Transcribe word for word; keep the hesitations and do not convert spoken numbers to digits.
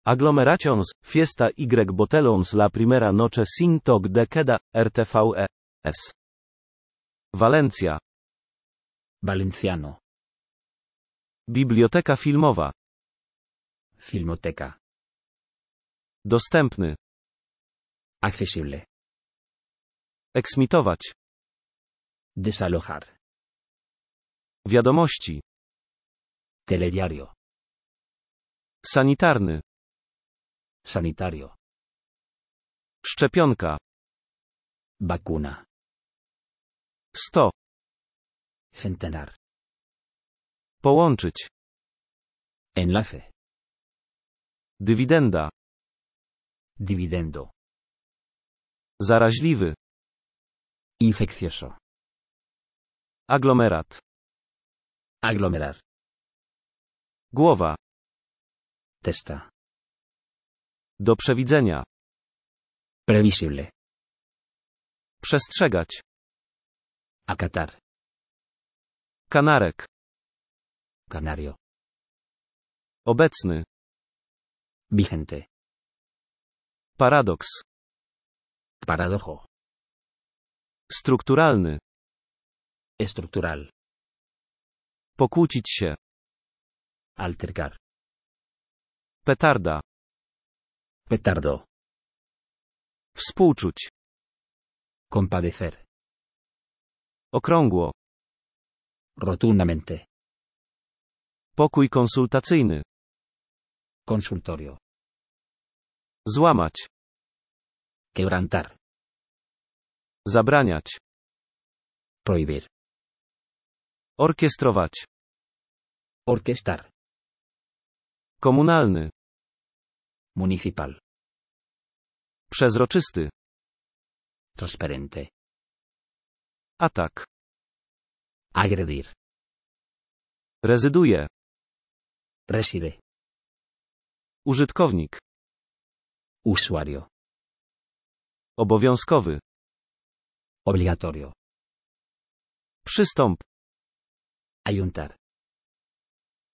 Aglomerations, fiesta y botelons la primera noche sin toque de queda, R T V E S. Walencja. Valenciano. Biblioteka filmowa. Filmoteca. Dostępny. Accesible. Eksmitować. Desalojar. Wiadomości. Telediario. Sanitarny. Sanitario. Szczepionka. Vacuna. sto. Centenar. Połączyć. Enlace. Dywidenda. Dividendo. Zaraźliwy. Infeccioso. Aglomerat. Aglomerar. Głowa. Testa. Do przewidzenia. Previsible. Przestrzegać. Acatar. Kanarek. Canario. Obecny. Vigente. Paradoks. Paradojo. Strukturalny. Estructural. Pokłócić się. Altercar. Petarda. Petardo. Współczuć. Compadecer. Okrągło. Rotundamente. Pokój konsultacyjny. Consultorio. Złamać. Quebrantar. Zabraniać. Prohibir. Orkiestrować. Orquestar. Komunalny. Municipal. Przezroczysty. Transparente. Atak. Agredir. Rezyduje. Reside. Użytkownik. Usuario. Obowiązkowy. Obligatorio. Przystąp. Ayuntar.